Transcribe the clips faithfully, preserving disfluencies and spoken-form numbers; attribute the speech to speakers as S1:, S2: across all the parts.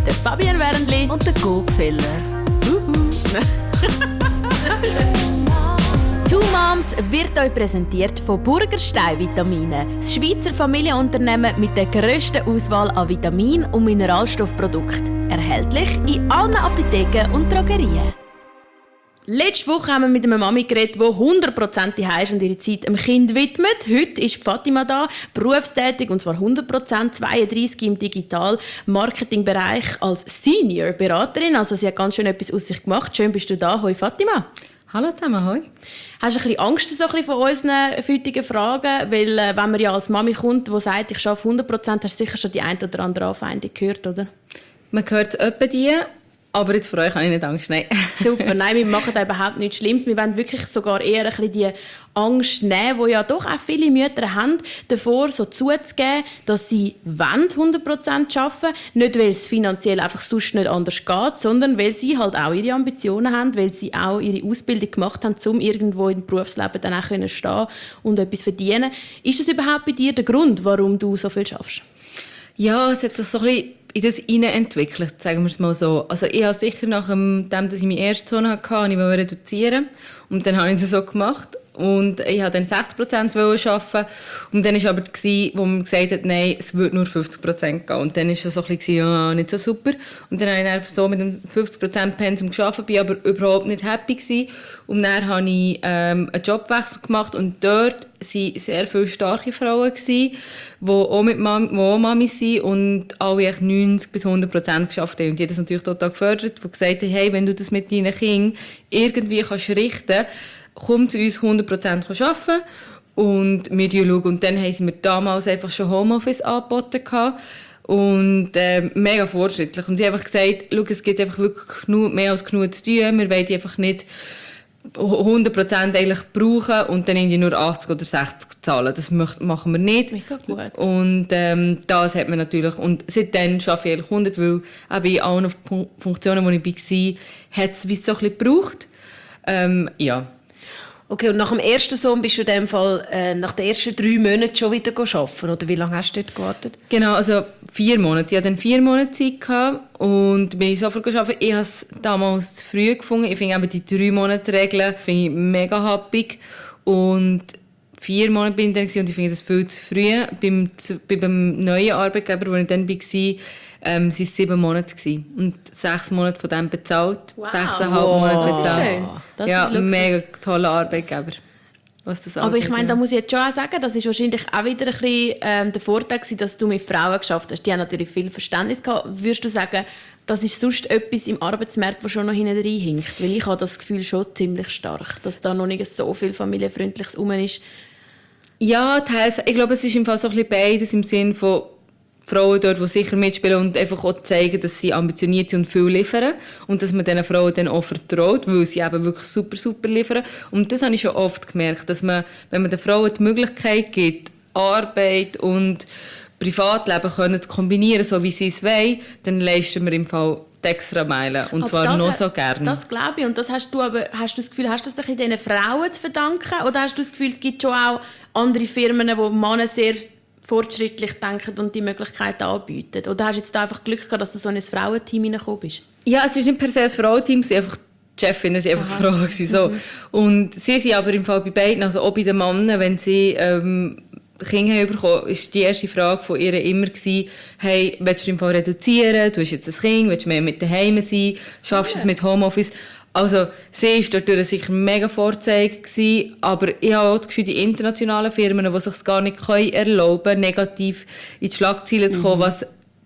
S1: mit der Fabienne Wernli
S2: und der Gugfeller.
S1: Two Moms wird euch präsentiert von Burgerstein Vitamine, das Schweizer Familienunternehmen mit der grössten Auswahl an Vitamin- und Mineralstoffprodukten. Erhältlich in allen Apotheken und Drogerien. Letzte Woche haben wir mit einer Mami geredet, die hundert Prozent daheim ist und ihre Zeit dem Kind widmet. Heute ist Fatima da, berufstätig, und zwar hundert Prozent, zweiunddreissig im Digital-Marketing-Bereich als Senior-Beraterin. Also sie hat ganz schön etwas aus sich gemacht. Schön bist du da. Hoi Fatima.
S2: Hallo zusammen, hoi.
S1: Hast du ein bisschen Angst so ein bisschen von unseren fündigen Fragen? Weil äh, wenn man ja als Mami kommt, die sagt, ich arbeite hundert Prozent, hast du sicher schon die ein oder andere Anfeindung gehört, oder?
S2: Man hört etwa die. Aber jetzt vor euch habe ich nicht Angst, nein.
S1: Super, nein, wir machen da überhaupt nichts Schlimmes. Wir wollen wirklich sogar eher ein bisschen die Angst nehmen, die ja doch auch viele Mütter haben, davor so zuzugeben, dass sie hundert Prozent arbeiten wollen. Nicht, weil es finanziell einfach sonst nicht anders geht, sondern weil sie halt auch ihre Ambitionen haben, weil sie auch ihre Ausbildung gemacht haben, um irgendwo im Berufsleben dann auch stehen können und etwas verdienen. Ist das überhaupt bei dir der Grund, warum du so viel schaffst?
S2: Ja, es hat sich so ein bisschen in das hineinentwickelt, sagen wir es mal so. Also ich habe sicher nach dem, dass ich meine erste Zone hatte, ich wollte reduzieren. Und dann habe ich es so gemacht. Und ich wollte dann sechzig Prozent arbeiten. Und dann war aber, wo man gesagt hat, nein, es würde nur fünfzig Prozent gehen. Und dann war es so ein bisschen, ja, nicht so super. Und dann habe ich dann so mit dem fünfzig Prozent Pensum gearbeitet, war aber überhaupt nicht happy gewesen. Und dann habe ich ähm, einen Jobwechsel gemacht. Und dort waren sehr viele starke Frauen, die auch, mit Mam- die auch Mami sind und alle neunzig bis hundert Prozent gearbeitet haben. Und die haben das natürlich total gefördert, die gesagt haben, hey, wenn du das mit deinen Kindern irgendwie kannst richten kannst, komm zu uns hundert Prozent arbeiten und wir schauen. Und dann haben sie mir damals einfach schon Homeoffice angeboten. Und äh, mega fortschrittlich. Und sie haben einfach gesagt, schau, es gibt einfach wirklich genug, mehr als genug zu tun. Wir wollen die einfach nicht hundert Prozent eigentlich brauchen und dann irgendwie nur achtzig oder sechzig zahlen. Das machen wir nicht.
S1: Mega gut.
S2: Und ähm, das hat man natürlich. Und seitdem arbeite ich eigentlich hundert, weil eben in allen Funktionen, wo ich war, hat es wie so ein bisschen gebraucht. Ähm, ja.
S3: Okay, und nach dem ersten Sohn bist du in dem Fall äh, nach den ersten drei Monaten schon wieder arbeiten? Oder wie lange hast du dort gewartet?
S2: Genau, also vier Monate. Ich hatte dann vier Monate Zeit gehabt und bin sofort gearbeitet. Ich habe es damals zu früh gefunden. Ich finde eben die drei Monate Regel finde ich mega happig. Und vier Monate bin ich dann und ich finde das viel zu früh. Beim, beim neuen Arbeitgeber, wo ich dann war, ähm, waren es sieben Monate gewesen. Und sechs Monate von dem bezahlt.
S1: Wow.
S2: Sechseinhalb
S1: Wow.
S2: Monate bezahlt.
S1: Das ist schön. Das
S2: ja,
S1: ist Luxus.
S2: mega toller Arbeitgeber. Was das
S1: Aber ich meine, da
S2: ja.
S1: muss ich jetzt schon auch sagen, das ist wahrscheinlich auch wieder ein bisschen ähm, der Vorteil gewesen, dass du mit Frauen geschafft hast. Die haben natürlich viel Verständnis gehabt. Würdest du sagen, das ist sonst etwas im Arbeitsmarkt, das schon noch hinten reinhinkt? Weil ich habe das Gefühl schon ziemlich stark, dass da noch nicht so viel Familienfreundliches rum ist.
S2: Ja, teils. Ich glaube, es ist im Fall so ein bisschen beides im Sinne von Frauen dort, die sicher mitspielen und einfach auch zeigen, dass sie ambitioniert sind und viel liefern. Und dass man diesen Frauen dann auch vertraut, weil sie eben wirklich super, super liefern. Und das habe ich schon oft gemerkt, dass man, wenn man den Frauen die Möglichkeit gibt, Arbeit und Privatleben können zu kombinieren, so wie sie es wollen, dann leisten wir im Fall die extra Meilen. Und
S1: aber
S2: zwar noch
S1: das,
S2: so gerne.
S1: Das glaube ich. Und das hast du aber, hast du das Gefühl, hast du das diesen Frauen zu verdanken? Oder hast du das Gefühl, es gibt schon auch andere Firmen, wo Männer sehr fortschrittlich denken und die Möglichkeiten anbieten? Oder hast du jetzt da einfach Glück gehabt, dass du so in ein Frauenteam hineingekommen bist?
S2: Ja, es ist nicht per se ein Frauenteam, es waren einfach die Chefinnen, waren einfach Frauen. So. Mhm. Und sie sind aber im Fall bei beiden, also auch bei den Männern, wenn sie ähm, Kinder haben bekommen, war die erste Frage von ihr immer gewesen, hey, willst du im Fall reduzieren? Du hast jetzt ein Kind, willst du mehr mit daheim sein? Schaffst du es mit Homeoffice? Also, sie war dort sicher mega Vorzeige gewesen, aber ich habe auch das Gefühl, die internationalen Firmen, die sich es gar nicht erlauben können, negativ in die Schlagzeilen zu kommen, mhm. was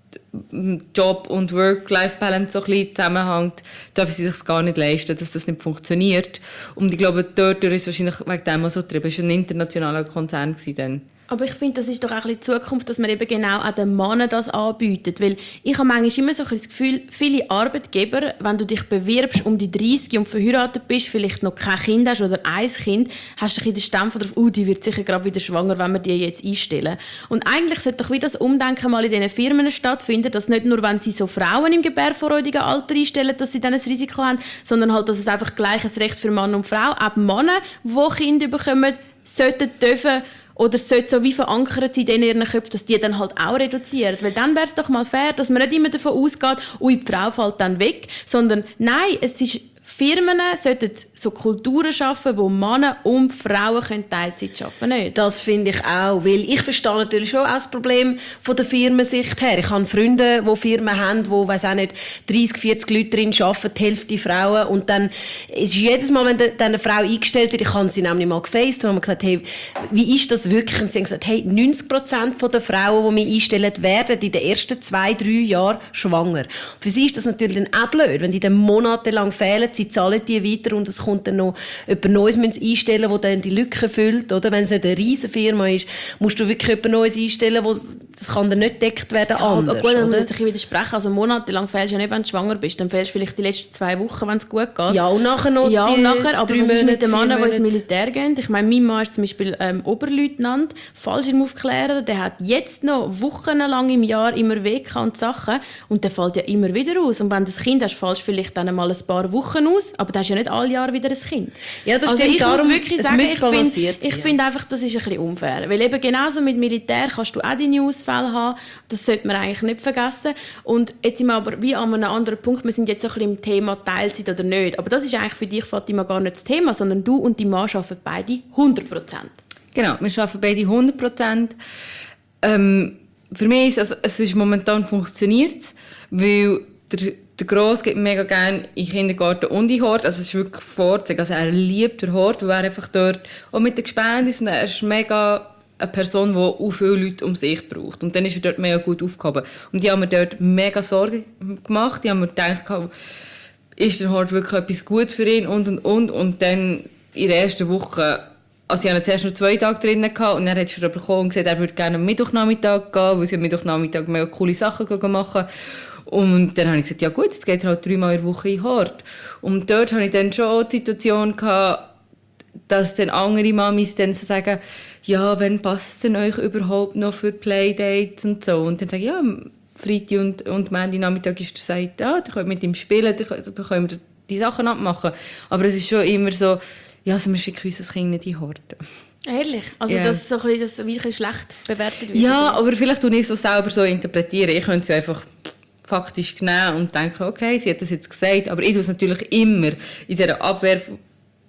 S2: Job und Work-Life-Balance so ein bisschen zusammenhängt, dürfen sie sich gar nicht leisten, dass das nicht funktioniert. Und ich glaube, dort ist es wahrscheinlich wegen dem auch so getrieben. Es war ein internationaler Konzern dann.
S1: Aber ich finde, das ist doch auch ein bisschen die Zukunft, dass man eben genau auch den Männern das anbietet. Weil ich habe manchmal immer so ein das Gefühl, viele Arbeitgeber, wenn du dich bewirbst um die dreißig und verheiratet bist, vielleicht noch kein Kind hast oder ein Kind, hast du ein den Stempel drauf, oh, die wird sicher gerade wieder schwanger, wenn wir die jetzt einstellen. Und eigentlich sollte doch wieder das Umdenken mal in diesen Firmen stattfinden, dass nicht nur, wenn sie so Frauen im gebärfreudigen Alter einstellen, dass sie dann ein Risiko haben, sondern halt, dass es einfach gleiches Recht für Mann und Frau, auch Männer, die Kinder bekommen, sollten dürfen Oder es sollte so wie verankert sein in ihren Köpfen, dass die dann halt auch reduzieren. Weil dann wäre es doch mal fair, dass man nicht immer davon ausgeht, ui, die Frau fällt dann weg, sondern nein, es ist... Firmen sollten so Kulturen schaffen, wo Männer und Frauen Teilzeit arbeiten können.
S3: Das finde ich auch, weil ich verstehe natürlich schon auch das Problem von der Firmensicht her. Ich habe Freunde, die Firmen haben, die, weiss auch nicht, dreissig, vierzig Leute drin arbeiten, die Hälfte Frauen. Und dann ist jedes Mal, wenn dann eine Frau eingestellt wird, ich habe sie nämlich mal gefaced und habe gesagt, hey, wie ist das wirklich? Und sie haben gesagt, hey, neunzig Prozent der Frauen, die wir einstellen, werden in den ersten zwei, drei Jahren schwanger. Für sie ist das natürlich dann auch blöd, wenn die dann monatelang fehlen. Sie zahlen die weiter und es kommt dann noch jemand Neues einstellen, der dann die Lücke füllt. Oder? Wenn es nicht eine riesige Firma ist, musst du wirklich jemand Neues einstellen, wo das kann dann nicht gedeckt werden.
S1: Ja,
S3: anders,
S1: gut, dann
S3: oder?
S1: muss ich widersprechen. Also monatelang fehlst du ja nicht, wenn du schwanger bist. Dann fehlst du vielleicht die letzten zwei Wochen, wenn es gut geht.
S3: Ja, und nachher noch
S1: Ja,
S3: die
S1: und nachher, aber
S3: drei
S1: was ist mit den
S3: Monate,
S1: Männern, die ins
S3: vier
S1: Militär gehen? Ich meine, mein Mann ist zum Beispiel ähm, Oberleutnant, Fallschirmaufklärer. Der hat jetzt noch wochenlang im Jahr immer Weh und Sachen. Und der fällt ja immer wieder aus. Und wenn du ein Kind hast, fällst du vielleicht dann mal ein paar Wochen aus. Aber du hast ja nicht alle Jahre wieder ein Kind.
S3: Ja, das
S1: also
S3: stimmt.
S1: ich
S3: Darum,
S1: muss wirklich
S3: es
S1: sagen,
S3: muss
S1: ich
S3: balanciert
S1: finde
S3: sein,
S1: find
S3: ja.
S1: einfach, das ist ein bisschen unfair. Weil eben genauso mit Militär kannst du auch deine Ausfälle haben. Das sollte man eigentlich nicht vergessen. Und jetzt sind wir aber wie an einem anderen Punkt. Wir sind jetzt so ein bisschen im Thema Teilzeit oder nicht. Aber das ist eigentlich für dich, Fatima, gar nicht das Thema, sondern du und dein Mann arbeiten beide hundert Prozent.
S2: Genau, wir arbeiten beide hundert Prozent. Ähm, für mich ist es, also, es ist momentan funktioniert, weil der, der Gross geht mega gerne in den Kindergarten und in den Hort. Also es ist wirklich Vorzeichen. Also er liebt den Hort, weil er einfach dort auch mit den Gespenden ist und er ist mega eine Person, die auch viele Leute um sich braucht. Und dann ist er dort mega gut aufgehoben. Und die haben mir dort mega Sorgen gemacht. Die haben mir gedacht, ist der Hort wirklich etwas gut für ihn und und und. Und dann in der ersten Woche, also ich hatte zuerst noch zwei Tage drin gehabt, und dann hat er bekommen und gesagt, er würde gerne am Mittwochnachmittag gehen, weil sie am Mittwochnachmittag mega coole Sachen machen. Und dann habe ich gesagt, ja gut, jetzt geht er halt dreimal in der Woche in den Hort. Und dort hatte ich dann schon die Situation gehabt, dass dann andere Mamis dann so sagen, ja, wann passt es denn euch überhaupt noch für Playdates und so. Und dann sage ich, ja, Freitag und, und Montag Nachmittag ist er gesagt, ja, ihr könnt mit ihm spielen, dann können wir die Sachen abmachen. Aber es ist schon immer so, ja, also wir schicken unser Kind nicht in die Horte.
S1: Ehrlich? Also
S2: Yeah.
S1: dass so ein bisschen, das wirklich schlecht bewertet wird?
S2: Ja, aber vielleicht tue ich es so selber so interpretieren. Ich könnte es ja einfach faktisch nehmen und denken, okay, sie hat das jetzt gesagt, aber ich tue es natürlich immer in dieser Abwehrreaktion,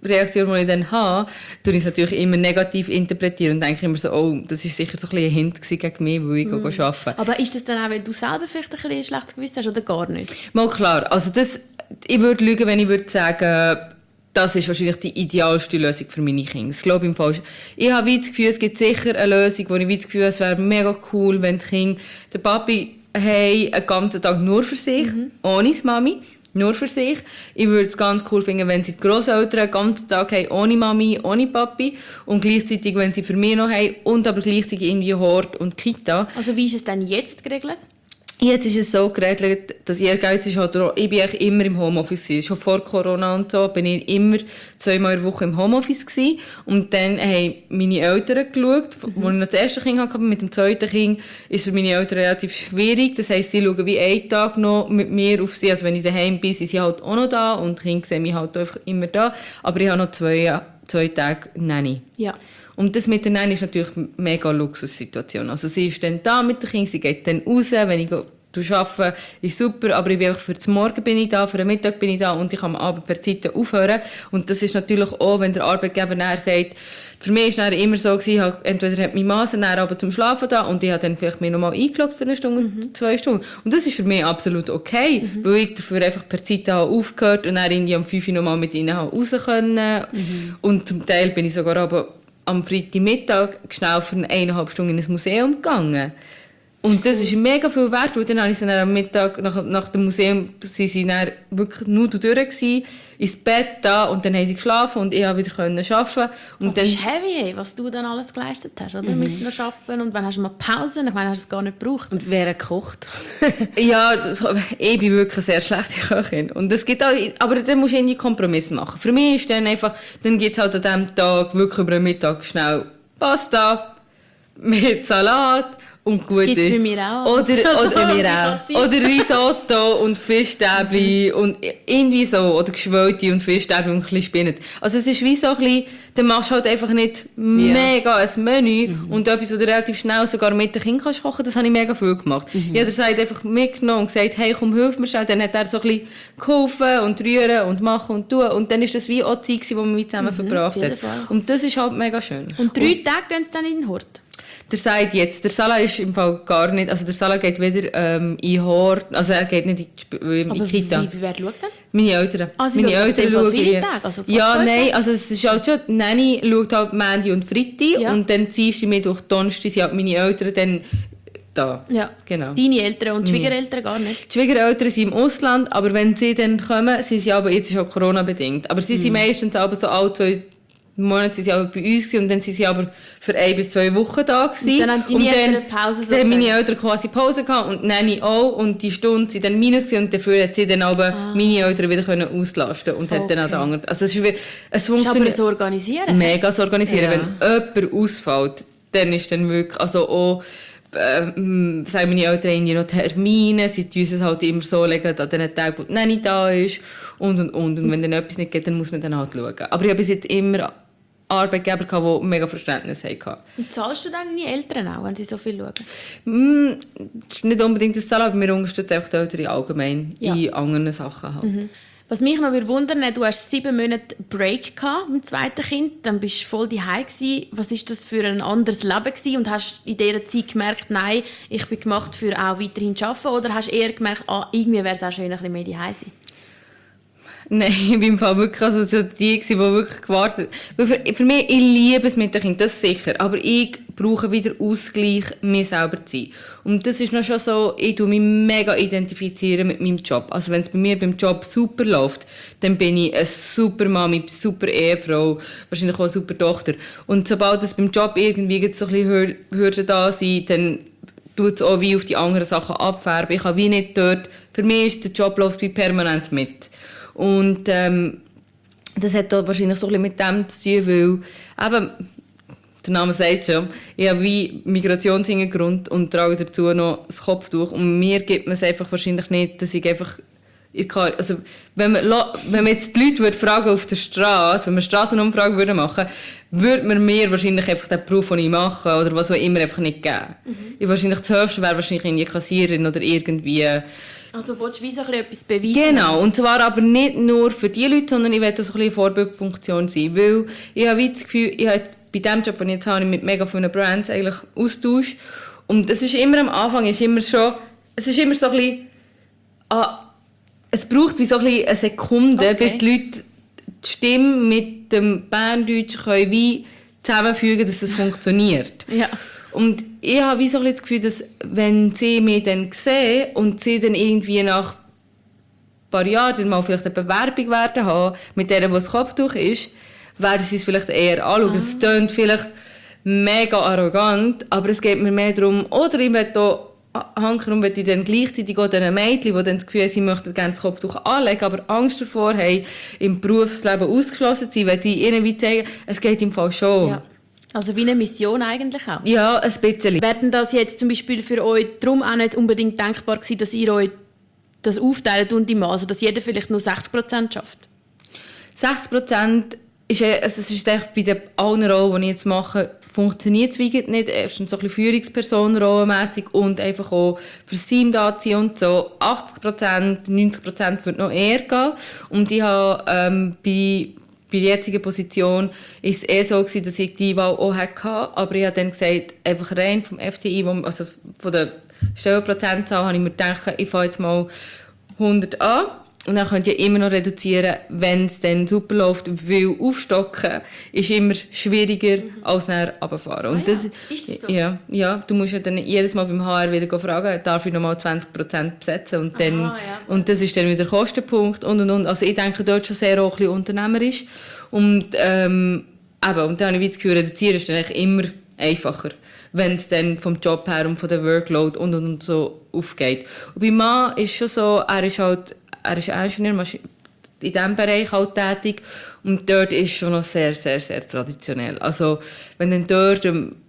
S2: die ich dann habe, tue ich es natürlich immer negativ interpretieren und denke immer so, oh, das war sicher so ein, ein Hint gegen mich, weil ich mm. arbeite.
S1: Aber ist das dann auch, wenn du selber vielleicht ein, ein schlechtes Gewissen hast oder gar nicht?
S2: Mal klar, also das, ich würde lügen, wenn ich würde sagen, das ist wahrscheinlich die idealste Lösung für meine Kinder. Das glaube ich im Fall. Ich habe das Gefühl, es gibt sicher eine Lösung, wo ich das Gefühl habe, es wäre mega cool, wenn die Kinder den Papi haben einen ganzen Tag nur für sich, mhm. ohne die Mami, nur für sich. Ich würde es ganz cool finden, wenn sie die Grosseltern einen ganzen Tag haben, ohne Mami, ohne Papi, und gleichzeitig, wenn sie für mich noch haben, und aber gleichzeitig irgendwie Hort und Kita.
S1: Also wie ist es denn jetzt geregelt?
S2: Jetzt ist es so geregelt, dass ihr Geld ist halt, ich bin eigentlich immer im Homeoffice gewesen. Schon vor Corona und so bin ich immer zweimal in der Woche im Homeoffice gewesen. Und dann haben meine Eltern geschaut, mhm. als ich noch das erste Kind hatte. Mit dem zweiten Kind ist für meine Eltern relativ schwierig. Das heisst, sie schauen wie einen Tag noch mit mir auf sie. Also wenn ich daheim bin, sind sie halt auch noch da und die Kinder sehen mich halt einfach immer da. Aber ich habe noch zwei, zwei Tage Nanny.
S1: Ja.
S2: Und das mit der Nanny ist natürlich eine mega Luxussituation. Also sie ist dann da mit den Kindern, sie geht dann raus, wenn ich arbeite, ist super, aber ich bin einfach für den Morgen bin ich da, für den Mittag bin ich da und ich kann am Abend per Zeit aufhören. Und das ist natürlich auch, wenn der Arbeitgeber nachher sagt, für mich war es immer so, ich habe, entweder hat mein Mann dann aber zum Schlafen da und ich habe dann vielleicht mich noch mal eingeloggt für eine Stunde, mhm. zwei Stunden. Und das ist für mich absolut okay, mhm. weil ich dafür einfach per Zeit habe aufgehört und dann irgendwie um fünf Uhr noch mal mit ihnen raus können. Mhm. Und zum Teil bin ich sogar aber am Freitagmittag schnell für eineinhalb Stunden in ein Museum gegangen. Und das ist mega viel wert, weil dann habe ich sie dann am Mittag nach, nach dem Museum sie sind dann wirklich nur durch gewesen, ins Bett da und dann haben sie geschlafen und ich konnte wieder arbeiten. Und
S1: oh, das ist heavy, was du dann alles geleistet hast, oder? Mhm. Mit noch arbeiten und wann hast du mal Pause? Ich meine, hast du es gar nicht gebraucht.
S3: Und wer hat gekocht?
S2: Ja, das, ich bin wirklich eine sehr schlechte Köchin. Und das gibt auch, aber dann musst du irgendwie Kompromisse machen. Für mich ist dann einfach, dann gibt es halt an diesem Tag wirklich über den Mittag schnell Pasta mit Salat und gut
S3: das gibt's
S2: ist.
S3: bei mir auch.
S2: Oder, oder,
S3: bei mir auch.
S2: oder Risotto und Fischstäbli und irgendwie so. Oder Geschwälte und Fischstäbli und ein bisschen Spinat. Also es ist wie so ein bisschen, dann machst du halt einfach nicht ja. mega ein Menü mhm. und etwas, was du relativ schnell sogar mit den Kindern kochen kannst. Das habe ich mega viel gemacht. Mhm. Jeder hat einfach mitgenommen und gesagt, hey, komm, hilf mir schnell. Dann hat er so ein bisschen geholfen und rühren und machen und tun. Und dann ist das wie auch Zeit, die wir zusammen mhm, verbracht haben. Und das ist halt mega schön.
S3: Und drei und, Tage gehen sie dann in den Hort?
S2: Der sagt jetzt, der Salah ist im Fall gar nicht, also der Salah geht wieder ähm, in Hort, also er geht nicht in die, in die Kita.
S3: Wie, wie, wer schaut denn?
S2: Meine Eltern.
S3: Ah, sie
S2: Meine
S3: schauen
S2: Eltern schauen
S3: viele Tage? Also
S2: ja, nein, also es ist halt schon, die Nanny schaut halt Mandy und Freitag ja. und dann Dienstag, Mittwoch, Donnerstag sind halt meine Eltern dann da.
S3: Ja, genau. Deine Eltern und Schwiegereltern gar nicht?
S2: Die Schwiegereltern sind im Ausland, aber wenn sie dann kommen, sind sie aber, jetzt ist auch Corona-bedingt, aber sie mhm. sind meistens aber so alle zwei Monate sind sie aber bei uns und dann sind sie aber für ein bis zwei Wochen da gewesen.
S3: Und dann haben deine Eltern Pause
S2: sozusagen. Dann haben meine Eltern quasi Pause gehabt und Nanny auch und die Stunden sind dann minus und dafür hat sie dann aber ah. meine Eltern wieder können auslasten und okay. hat dann auch den anderen. Also es ist wie, es funktioniert.
S3: Ist aber so organisieren?
S2: Mega so organisieren. Ja. Wenn jemand ausfällt, dann ist dann wirklich, also auch äh, sagen meine Eltern irgendwie noch Termine, sie tun es halt immer so legen, an den Tagen, wo die Nanny da ist und und und. Und wenn dann etwas nicht geht, dann muss man dann halt schauen. Aber ich habe bis jetzt immer Arbeitgeber, die mega Verständnis hatten.
S3: Und zahlst du dann deine Eltern auch, wenn sie so viel schauen?
S2: Mm, das ist nicht unbedingt das Zahlen, aber wir unterstützen einfach die Eltern allgemein ja. in anderen Sachen. Halt.
S3: Mhm. Was mich noch wundern würde, du hast sieben Monate Break gehabt mit dem zweiten Kind, dann bist du voll daheim gewesen. Was war das für ein anderes Leben gewesen? Und hast in dieser Zeit gemerkt, nein, ich bin gemacht für auch weiterhin zu arbeiten? Oder hast du eher gemerkt, ah, irgendwie wäre es auch schön, ein bisschen mehr daheim zu sein?
S2: Nein, ich bin im Fall wirklich also so die, die wirklich gewartet haben. Für, für mich, ich liebe es mit den Kindern, das sicher. Aber ich brauche wieder Ausgleich, mir selber zu sein. Und das ist noch schon so, ich tue mich mega identifizieren mit meinem Job. Also wenn es bei mir beim Job super läuft, dann bin ich eine super Mami, eine super Ehefrau, wahrscheinlich auch eine super Tochter. Und sobald es beim Job irgendwie so ein bisschen Hürden da sind, dann tut es auch wie auf die anderen Sachen abfärben. Ich kann wie nicht dort, für mich ist der Job läuft wie permanent mit. Und ähm, das hat auch wahrscheinlich so ein bisschen mit dem zu tun, weil eben, der Name sagt schon, ich habe wie Migrationshintergrund und trage dazu noch das Kopftuch. Und mir gibt man es einfach wahrscheinlich nicht, dass ich einfach... Ich kann, also, wenn, man, wenn man jetzt die Leute würde fragen auf der Straße, wenn wir Strassenumfragen würden machen, würde man mir wahrscheinlich einfach den Beruf, den ich mache, oder was auch immer, einfach nicht geben. Mhm. Ich wahrscheinlich das Höchste wäre wahrscheinlich eine Kassiererin oder irgendwie...
S3: Also willst du wie so etwas beweisen?
S2: Genau, und zwar aber nicht nur für die Leute, sondern ich will so ein bisschen Vorbildfunktion sein, weil ich habe das Gefühl, ich habe bei dem Job, den ich jetzt habe, mit mega vielen Brands eigentlich Austausch und es ist immer am Anfang, ist immer schon, es ist immer so ein bisschen, ah, es braucht wie so ein bisschen eine Sekunde, okay. bis die Leute die Stimme mit dem Berndeutsch können wie zusammenfügen, dass das funktioniert.
S3: Ja.
S2: Und ich habe wie so ein bisschen das Gefühl, dass wenn sie mich dann sehen und sie dann irgendwie nach ein paar Jahren mal vielleicht eine Bewerbung werden haben, mit der, wo das Kopftuch ist, werden sie es vielleicht eher anschauen. Ah. Es klingt vielleicht mega arrogant, aber es geht mir mehr darum, oder ich möchte auch hankerum, wenn ich dann gleichzeitig auch den Mädchen, die dann das Gefühl haben, sie möchten gerne das Kopftuch anlegen, aber Angst davor haben, im Berufsleben ausgeschlossen zu sein, weil die ihnen wie zeigen, es geht im Fall schon.
S3: Ja. Also wie eine Mission eigentlich auch?
S2: Ja, ein bisschen.
S3: Wäre das jetzt zum Beispiel für euch darum auch nicht unbedingt denkbar gewesen, dass ihr euch das aufteilt und im also dass jeder vielleicht nur sechzig Prozent schafft?
S2: sechzig Prozent ist, also es ist bei den allen Rollen, die ich jetzt mache, funktioniert es nicht. Erstens so ein bisschen Führungspersonenrollenmässig und einfach auch fürs Team da sein und so. achtzig Prozent, neunzig Prozent wird noch eher gehen. Und ich habe ähm, bei Bei der jetzigen Position war es eher so, dass ich die Wahl auch hatte. Aber ich habe dann gesagt, einfach rein vom F T I, also von der Stellenprozentzahl, habe ich mir gedacht, ich fange jetzt mal hundert an. Und dann könnt ihr immer noch reduzieren, wenn es dann super läuft, weil aufstocken ist immer schwieriger mhm. als nachher runterfahren. Und
S3: ah,
S2: das,
S3: ja. Ist das so?
S2: Ja, ja, du musst ja dann jedes Mal beim H R wieder fragen, darf ich nochmal zwanzig Prozent besetzen? Und, dann,
S3: Aha, ja.
S2: und das ist dann wieder der Kostenpunkt. Und, und, und. Also ich denke dort schon sehr auch ein bisschen unternehmerisch. Und, ähm, eben, und dann habe ich das Gefühl, reduzieren ist dann eigentlich immer einfacher, wenn es dann vom Job her und von der Workload und, und, und so aufgeht. Und bei Mann ist schon so, er ist halt Er ist Ingenieur in diesem Bereich halt tätig und dort ist schon noch sehr, sehr, sehr traditionell. Also wenn dann dort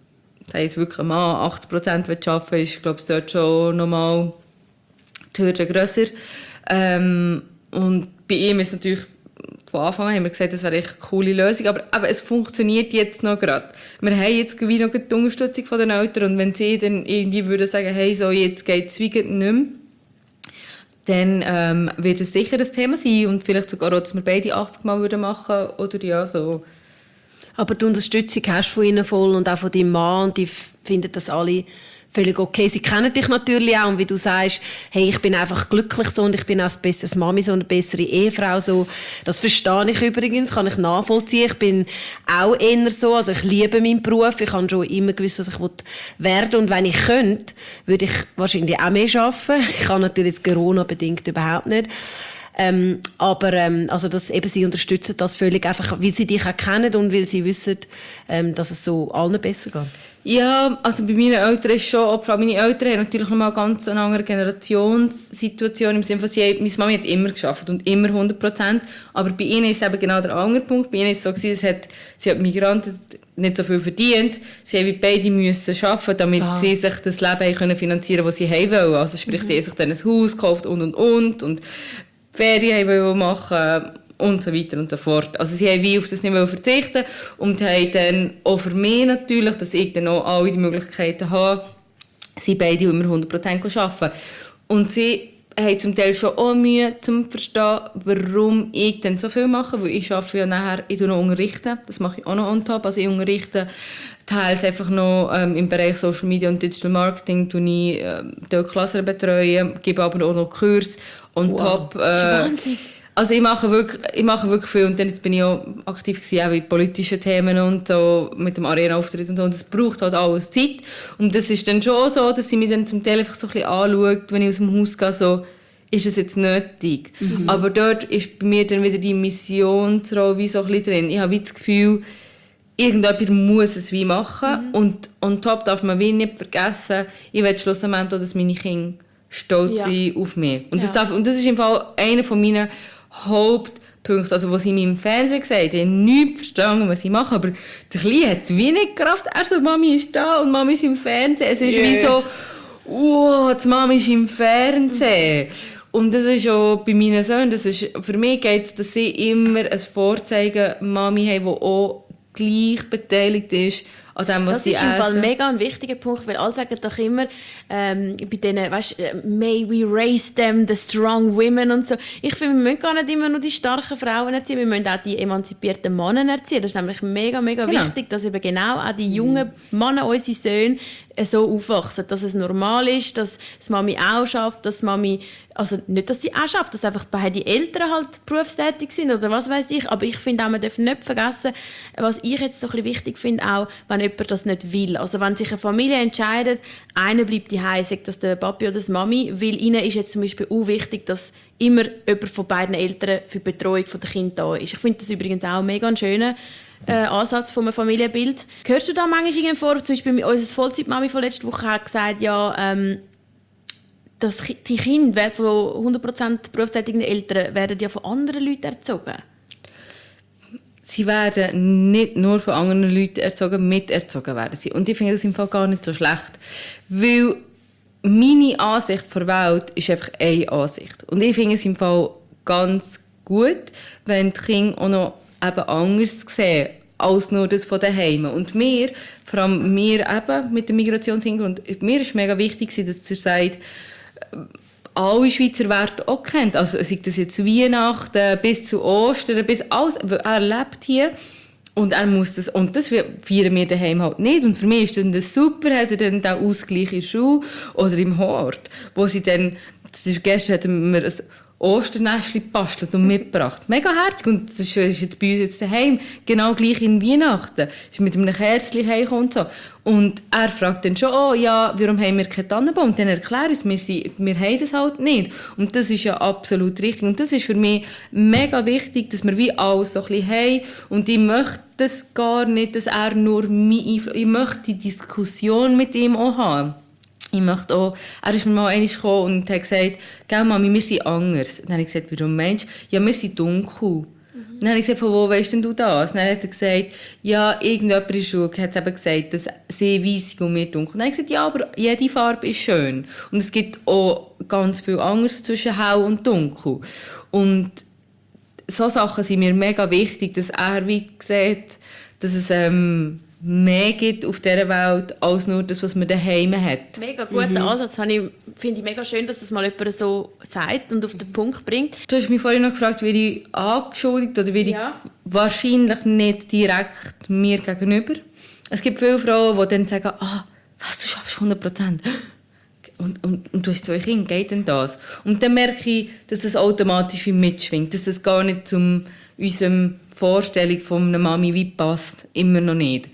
S2: da jetzt wirklich ein Mann achtzig Prozent arbeiten will, ist, glaube ich, dort schon nochmal die Hürde grösser. Ähm, und bei ihm ist natürlich, von Anfang an haben wir gesagt, das wäre echt eine coole Lösung, aber, aber es funktioniert jetzt noch gerade. Wir haben jetzt wie noch die Unterstützung von den Eltern und wenn sie dann irgendwie würden sagen, hey, so, jetzt geht es wie nicht mehr, dann ähm, wird es sicher ein Thema sein und vielleicht sogar auch, dass wir beide achtzig Mal würden machen oder ja, so.
S3: Aber die Unterstützung hast du von ihnen voll und auch von deinem Mann und die finden das alle völlig okay. Sie kennen dich natürlich auch und wie du sagst, hey, ich bin einfach glücklich so und ich bin auch ein besseres Mami, so eine bessere Ehefrau. So. Das verstehe ich übrigens, kann ich nachvollziehen. Ich bin auch eher so, also ich liebe meinen Beruf, ich habe schon immer gewusst, was ich werden will und wenn ich könnte, würde ich wahrscheinlich auch mehr arbeiten. Ich kann natürlich jetzt Corona-bedingt überhaupt nicht. Ähm, aber ähm, also das, eben, sie unterstützen das völlig, einfach weil sie dich auch kennen und weil sie wissen, ähm, dass es so allen besser geht.
S2: Ja, also bei meinen Eltern ist schon, vor allem meine Eltern haben natürlich noch mal eine ganz andere Generationssituation, im Sinne von, sie, meine Mama hat immer gearbeitet und immer hundert Prozent, aber bei ihnen ist es eben genau der andere Punkt. Bei ihnen ist es so gewesen, es hat, sie hat Migranten nicht so viel verdient, sie haben beide müssen arbeiten, damit ah. sie sich das Leben können finanzieren, das sie haben wollen. Also sprich, mhm. sie haben sich dann ein Haus gekauft und und und und Ferien wollen machen und so weiter und so fort. Also sie haben wie auf das nicht verzichten und haben dann auch für mich natürlich, dass ich dann auch alle die Möglichkeiten habe, sie beide immer hundert Prozent arbeiten. Und sie haben zum Teil schon auch Mühe, um zu verstehen, warum ich dann so viel mache, weil ich arbeite ja nachher, ich tue noch unterrichten, das mache ich auch noch on top, also ich unterrichte teils einfach noch ähm, im Bereich Social Media und Digital Marketing, tue ich ähm, die Klassen betreuen, gebe aber auch noch Kurse on wow. top. Äh,
S3: das ist Wahnsinn.
S2: Also ich mache wirklich, ich mache wirklich viel und dann bin ich auch aktiv gewesen, auch in politischen Themen und so, mit dem Arena-Auftritt und so. Und es braucht halt alles Zeit. Und das ist dann schon so, dass sie mich dann zum Teil einfach so ein bisschen anschaut, wenn ich aus dem Haus gehe, so, ist es jetzt nötig? Mhm. Aber dort ist bei mir dann wieder die Missionsrolle wie so ein bisschen drin. Ich habe wie das Gefühl, irgendjemand muss es wie machen. Mhm. Und on top darf man wie nicht vergessen, ich will schlussendlich auch, dass meine Kinder stolz ja. sind auf mich. Und das, ja. darf, und das ist im Fall einer von meinen Hauptpunkte, also was ich mir im Fernsehen gesagt habe, ich habe nichts verstanden, was ich mache, aber der Kleine hat es wie nicht Kraft. Er so, Mami ist da und Mami ist im Fernsehen. Es ist yeah. wie so, wow, die Mami ist im Fernsehen. Und das ist auch bei meinen Söhnen, das ist, für mich geht es, dass sie immer ein Vorzeigen Mami haben, die auch gleich beteiligt ist an dem, was
S1: das
S2: sie essen.
S1: Das ist im Fall mega ein wichtiger Punkt, weil alle sagen doch immer, ähm, bei denen, weißt, may we raise them, the strong women und so. Ich finde, wir müssen gar nicht immer nur die starken Frauen erziehen, wir müssen auch die emanzipierten Männer erziehen. Das ist nämlich mega, mega genau. wichtig, dass eben genau auch die jungen Männer, unsere Söhne, so aufwachsen, dass es normal ist, dass das Mami auch schafft, dass Mami, also nicht, dass sie auch schafft, dass einfach beide Eltern halt berufstätig sind oder was weiß ich, aber ich finde auch, man darf nicht vergessen, was ich jetzt so ein bisschen wichtig finde, auch wenn jemand das nicht will. Also wenn sich eine Familie entscheidet, einer bleibt daheim, sagt das der Papi oder das Mami, weil ihnen ist jetzt zum Beispiel auch wichtig, dass immer jemand von beiden Eltern für die Betreuung der Kinder da ist. Ich finde das übrigens auch mega ein schöner Äh, Ansatz von einem Familienbild. Hörst du da manchmal vor, zum Beispiel unsere Vollzeitmami von letzter Woche hat gesagt, ja, ähm, dass die Kinder von hundert Prozent berufstätigen Eltern werden ja von anderen Leuten erzogen.
S2: Sie werden nicht nur von anderen Leuten erzogen, miterzogen werden sie. Und ich finde das im Fall gar nicht so schlecht. Weil meine Ansicht der Welt ist einfach eine Ansicht. Und ich finde es im Fall ganz gut, wenn die Kinder auch noch eben anders sehen als nur das von daheim. Und mir, vor allem mir eben mit dem Migrationshintergrund, mir ist mega wichtig, dass ihr sagt, alle Schweizer Werte auch kennt. Also sei das jetzt Weihnachten bis zu Ostern, bis alles, weil er lebt hier und er muss das, und das feiern wir daheim halt nicht. Und für mich ist dann das super, hat er dann den Ausgleich in der Schule oder im Hort, wo sie dann, gestern hatten wir ein Osternäschchen gebastelt und mitgebracht. Mega herzig. Und das ist jetzt bei uns jetzt daheim genau gleich in Weihnachten. Ist mit einem Kerzchen heimgekommen und so. Und er fragt dann schon, oh ja, warum haben wir keinen Tannenbaum? Und dann erkläre ich es, wir, sind, wir haben das halt nicht. Und das ist ja absolut richtig. Und das ist für mich mega wichtig, dass wir wie alles so ein bisschen haben. Und ich möchte das gar nicht, dass er nur mich einfluss. Ich möchte die Diskussion mit ihm auch haben. Ich möchte auch, er ist mir mal einmal gekommen und hat gesagt, «Gell, Mami, wir sind anders.» Dann habe ich gesagt, «Warum meinst du?» «Ja, wir sind dunkel.» mhm. Dann habe ich gesagt, von wo weisst denn du das? Dann hat er gesagt, ja, irgendjemand in der Schule hat eben gesagt, dass sie weissig und mir dunkel. Dann habe ich gesagt, ja, aber jede Farbe ist schön. Und es gibt auch ganz viel anderes zwischen hell und dunkel. Und so Sachen sind mir mega wichtig, dass er wie sieht, dass es ähm, mehr gibt auf dieser Welt, als nur das, was man daheim hat.
S1: Mega guter mhm. Ansatz. Finde ich mega schön, dass das mal jemand so sagt und auf den Punkt bringt.
S2: Du hast mich vorhin noch gefragt, wie ich angeschuldigt oder wie
S1: ja.
S2: ich wahrscheinlich nicht direkt mir gegenüber. Es gibt viele Frauen, die dann sagen, ah, was, du schaffst hundert Prozent. Und, und, und du hast zwei Kinder, geht denn das? Und dann merke ich, dass das automatisch wie mitschwingt, dass das gar nicht zu unserer Vorstellung von einer Mami wie passt, immer noch nicht.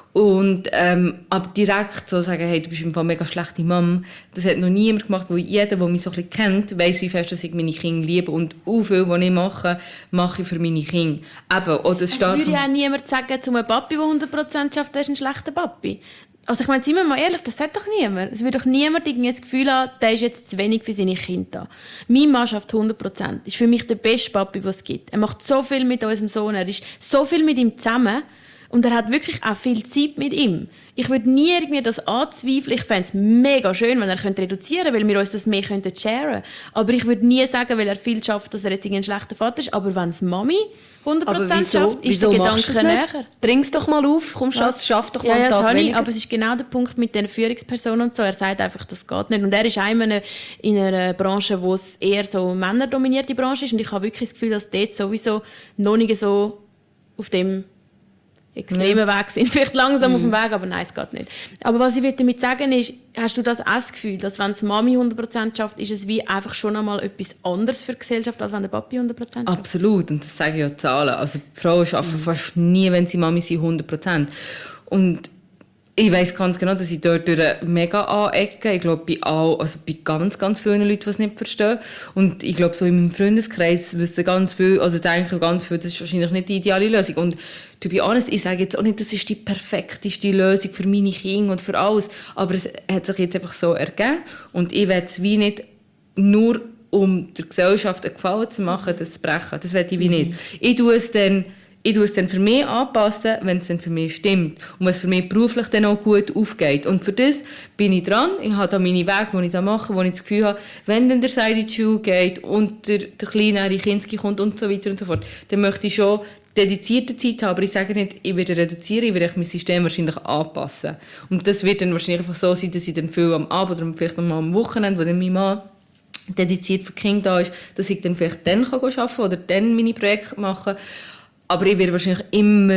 S2: Und ähm, aber direkt so sagen, hey, du bist im Fall mega schlechte Mama, das hat noch niemand gemacht, weil jeder, der mich so ein bisschen kennt, weiss, wie fest dass ich meine Kinder liebe und auch viel, was ich mache, mache ich für meine Kinder. Eben, oder das
S1: es würde ja auch niemand sagen, zu einem Papi, der hundert Prozent schafft, der ist ein schlechter Papi. Also ich meine, seien wir mal ehrlich, das sagt doch niemand. Es würde doch niemand irgendwie das Gefühl haben, der ist jetzt zu wenig für seine Kinder da. Mein Mann schafft hundert Prozent. Ist für mich der beste Papi, den es gibt. Er macht so viel mit unserem Sohn, er ist so viel mit ihm zusammen und er hat wirklich auch viel Zeit mit ihm. Ich würde nie irgendwie das anzweifeln. Ich fände es mega schön, wenn er reduzieren könnte, weil wir uns das mehr sharen könnten. Aber ich würde nie sagen, weil er viel schafft, dass er jetzt ein schlechter Vater ist. Aber wenn es Mami hundert Prozent schafft, ist der Gedanke näher.
S3: Bring es doch mal auf, komm, Schatz, schaff doch mal
S1: ja,
S3: einen
S1: ja,
S3: Tag
S1: ich,
S3: weniger.
S1: aber es ist genau der Punkt mit den Führungspersonen und so. Er sagt einfach, das geht nicht. Und er ist einmal in einer Branche, wo es eher so männerdominierte Branche ist. Und ich habe wirklich das Gefühl, dass dort sowieso noch nicht so auf dem extremen Weg sind. Vielleicht langsam mhm. auf dem Weg, aber nein, es geht nicht. Aber was ich damit sagen will, ist, hast du das auch das Gefühl, dass wenn es Mami hundert Prozent schafft, ist es wie einfach schon einmal etwas anderes für die Gesellschaft, als wenn der Papi hundert Prozent schafft?
S2: Absolut, und das sagen ja die Zahlen. Also die Frauen arbeiten mhm. fast nie, wenn sie Mami sind, hundert Prozent. Und ich weiss ganz genau, dass ich dort mega anecke. Ich glaube, bei, all, also bei ganz, ganz vielen Leuten, die es nicht verstehen. Und ich glaube, so in meinem Freundeskreis wissen ganz viele, also denken ganz viele, das ist wahrscheinlich nicht die ideale Lösung. Und to be honest, ich sage jetzt auch nicht, das ist die perfekteste Lösung für meine Kinder und für alles. Aber es hat sich jetzt einfach so ergeben. Und ich will es wie nicht nur, um der Gesellschaft einen Gefallen zu machen, das zu brechen. Das will ich wie nicht. Ich tue es dann Ich tue es dann für mich anpassen, wenn es dann für mich stimmt. Und wenn es für mich beruflich dann auch gut aufgeht. Und für das bin ich dran. Ich habe da meine Wege, die ich da mache, wo ich das Gefühl habe, wenn dann der Seid in die Schule geht und der, der kleine Kinski kommt und so weiter und so fort, dann möchte ich schon dedizierte Zeit haben. Aber ich sage nicht, ich werde reduzieren, ich werde mein System wahrscheinlich anpassen. Und das wird dann wahrscheinlich einfach so sein, dass ich dann viel am Abend oder vielleicht noch mal am Wochenende, wo dann mein Mann dediziert für die Kinder da ist, dass ich dann vielleicht dann arbeiten kann oder dann meine Projekte machen. Aber ich werde wahrscheinlich immer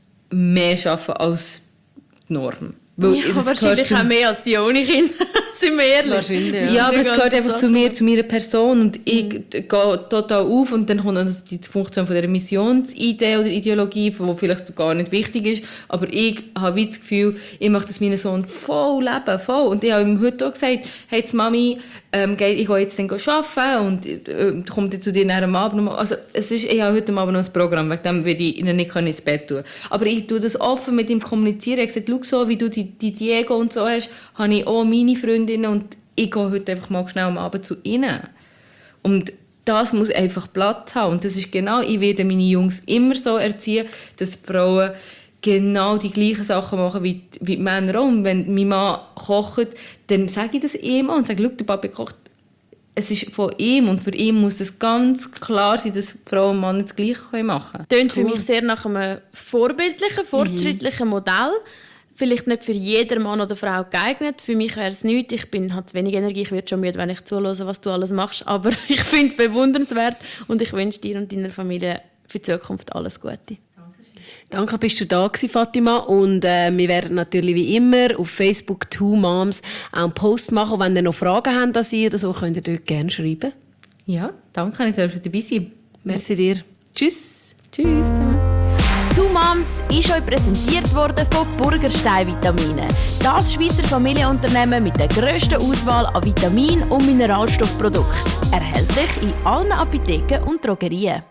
S2: mehr arbeiten als die Norm.
S1: Weil ja, wahrscheinlich auch mehr als die ohne Kinder, sind wir ehrlich.
S2: Wahrscheinlich, ja. Ja, aber es gehört einfach zu mir, zu meiner Person und ich mhm. gehe total auf und dann kommt dann die Funktion von dieser Missionsidee oder Ideologie, die vielleicht gar nicht wichtig ist, aber ich habe das Gefühl, ich möchte das meinen Sohn voll leben, voll. Und ich habe ihm heute auch gesagt, hey, die Mami, ähm, ich gehe jetzt dann arbeiten und äh, kommt jetzt zu dir nach dem Abend. Also, es ist, ich habe heute Abend noch ein Programm, wegen dem werde ich ihnen nicht ins Bett tun. Aber ich tue das offen mit ihm kommunizieren. Ich habe gesagt, schau so, wie du die, die Diego und so hast, habe ich auch meine Freundinnen und ich gehe heute einfach mal schnell am Abend zu ihnen. Und das muss einfach Platz haben. Und das ist genau, ich werde meine Jungs immer so erziehen, dass die Frauen genau die gleichen Sachen machen wie die, wie die Männer auch. Und wenn mein Mann kocht, dann sage ich das ihm und sage, schau, der Papi kocht. Es ist von ihm und für ihn muss es ganz klar sein, dass Frau und Mann das Gleiche machen können.
S1: Tönt für mich sehr nach einem vorbildlichen, fortschrittlichen mhm. Modell. Vielleicht nicht für jeden Mann oder Frau geeignet. Für mich wäre es nichts. Ich bin, habe wenig Energie, ich werde schon müde, wenn ich zuhöre, was du alles machst. Aber ich finde es bewundernswert und ich wünsche dir und deiner Familie für die Zukunft alles Gute.
S3: Danke, bist du da gewesen, Fatima. Und äh, wir werden natürlich wie immer auf Facebook Two Moms auch einen Post machen. Wenn ihr noch Fragen habt an sie oder so, könnt ihr dort gerne schreiben.
S2: Ja, danke, ich darf dabei sein.
S3: Merci dir. Tschüss.
S2: Tschüss.
S1: Two Moms ist euch präsentiert worden von Burgerstein Vitamine. Das Schweizer Familienunternehmen mit der grössten Auswahl an Vitamin- und Mineralstoffprodukten. Erhältlich in allen Apotheken und Drogerien.